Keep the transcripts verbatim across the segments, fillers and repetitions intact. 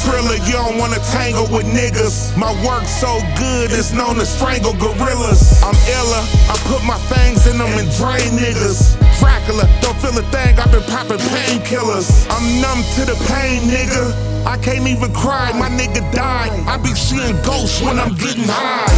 Triller, you don't wanna tangle with niggas. My work so good, it's known to strangle gorillas. I'm iller, I put my fangs in them and drain niggas. Dracula, don't feel a thing, I've been popping painkillers. I'm numb to the pain, nigga. I can't even cry, my nigga died. I be seeing ghosts when I'm getting high.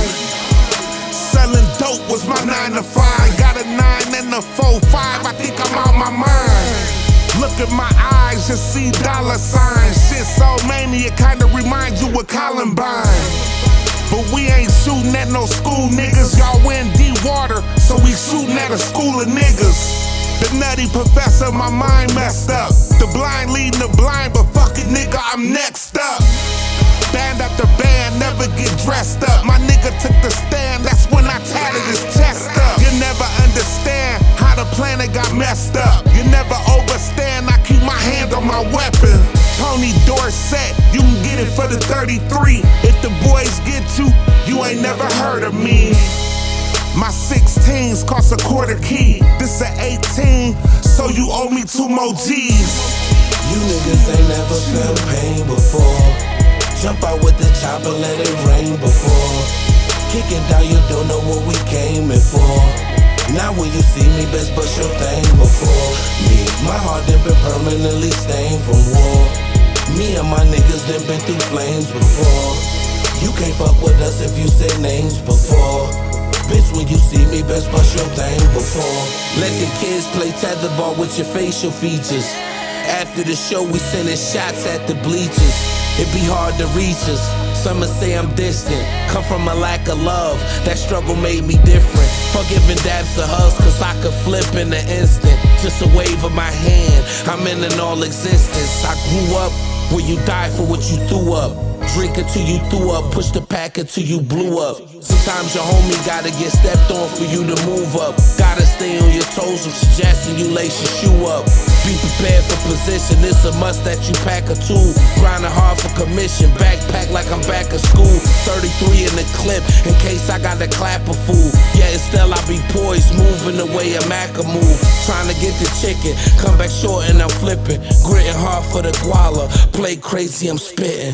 Selling dope was my nine to five. Got a nine and a four five, I think I'm out my mind. Look at my eyes, just see dollar signs. Shit so mania, kinda reminds you of Columbine. But we ain't shooting at no school niggas. Y'all in deep water, so we shooting at a school of niggas. The nutty professor, my mind messed up. The blind leading the blind, but fuck it, nigga, I'm next up. Band after band, never get dressed up. My nigga took the stand, that's when I tatted his chest up. You never understand how the planet got messed up. You never overstand, I keep my hand on my weapon. Tony Dorsett, you can get it for the thirty-three. If the boys get you, you ain't never heard of me. My sixteens cost a quarter key. This a eighteen, so you owe me two more G's. You niggas ain't never felt pain before. Jump out with the chopper, let it rain before. Kicking down your door, know what we came in for. Now when you see me, best bust your thing before me. My heart done been permanently stained from war. Me and my niggas done been through flames before. You can't fuck with us if you say names before. Bitch, when you see me, best bust your thing before. Let the kids play tetherball with your facial features. After the show, we sending shots at the bleachers. It be hard to reach us. Some say I'm distant, come from a lack of love. That struggle made me different. Forgiving dabs to hugs, cause I could flip in an instant. Just a wave of my hand, I'm in an all existence. I grew up where you die for what you threw up. Drink until you threw up, push the pack until you blew up. Sometimes your homie gotta get stepped on for you to move up. Gotta stay on your toes, I'm suggesting you lace your shoe up. Be prepared for position, it's a must that you pack a tool. Grinding hard for commission, backpack like I'm back at school. thirty-three in the clip, in case I gotta clap a fool. Yeah, still I be poised, moving the way a Mac a move. Trying to get the chicken, come back short and I'm flipping. Gritting hard for the guala, play crazy, I'm spitting.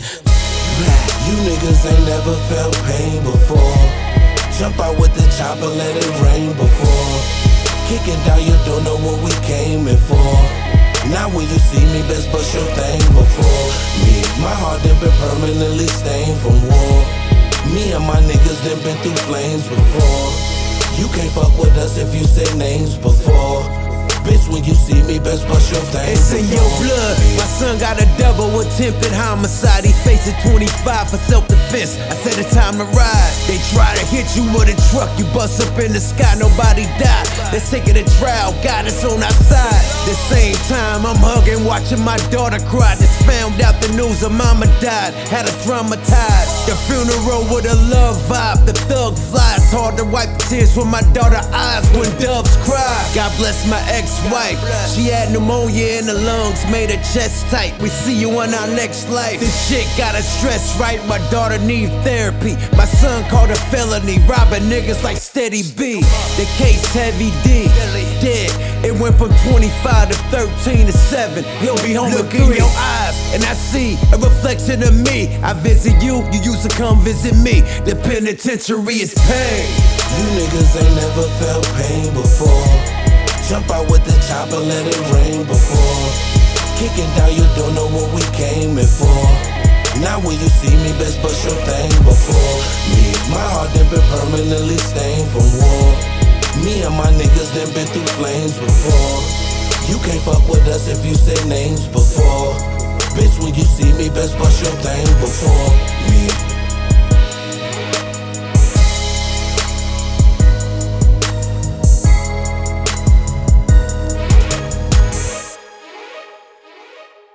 You niggas ain't never felt pain before. Jump out with the chopper, let it rain before. Kicking down your door, know what we came in for. Now when you see me, best bust your thing before me. My heart done been permanently stained from war. Me and my niggas done been through flames before. You can't fuck with us if you say names before. Bitch, when you see me, best bust your thing. It's in your blood. My son got a double attempted homicide. He facing twenty-five for self-defense. I said it's time to ride. They try to hit you with a truck. You bust up in the sky, nobody died. Let's take it to trial, God is on our side. The same time I'm hugging, watching my daughter cry. Just found out the news her mama died. Had her traumatized. The funeral with a love vibe. The thug flies. Hard to wipe the tears from my daughter's eyes when doves cry. God bless my ex wife, she had pneumonia in the lungs, made her chest tight. We see you in our next life. This shit got her stressed right. My daughter need therapy. My son called a felony, robbing niggas like Steady B. The case heavy D, dead. It went from twenty-five to thirteen to seven. He'll be home with three. In your eyes, and I see a reflection of me. I visit you, you used to come visit me. The penitentiary is pain. You niggas ain't never felt pain before. Jump out with the chopper, let it rain before. Kicking down your door, know what we came in for. Now when you see me, best bust your thing before me. My heart done been permanently stained from war. Me and my niggas done been through flames before. You can't fuck with us if you say names before. Bitch, when you see me, best bust your thing before me.